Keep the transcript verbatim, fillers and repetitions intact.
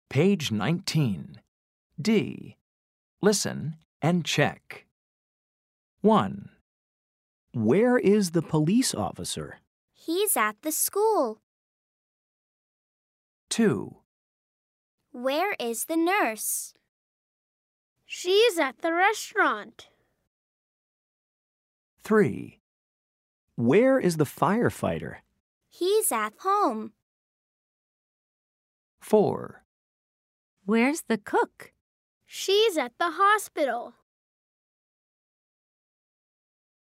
Page nineteen. D. Listen and check. one. Where is the police officer? He's at the school. two. Where is the nurse? She's at the restaurant. three. Where is the firefighter? He's at home. four. Where's the cook? She's at the hospital.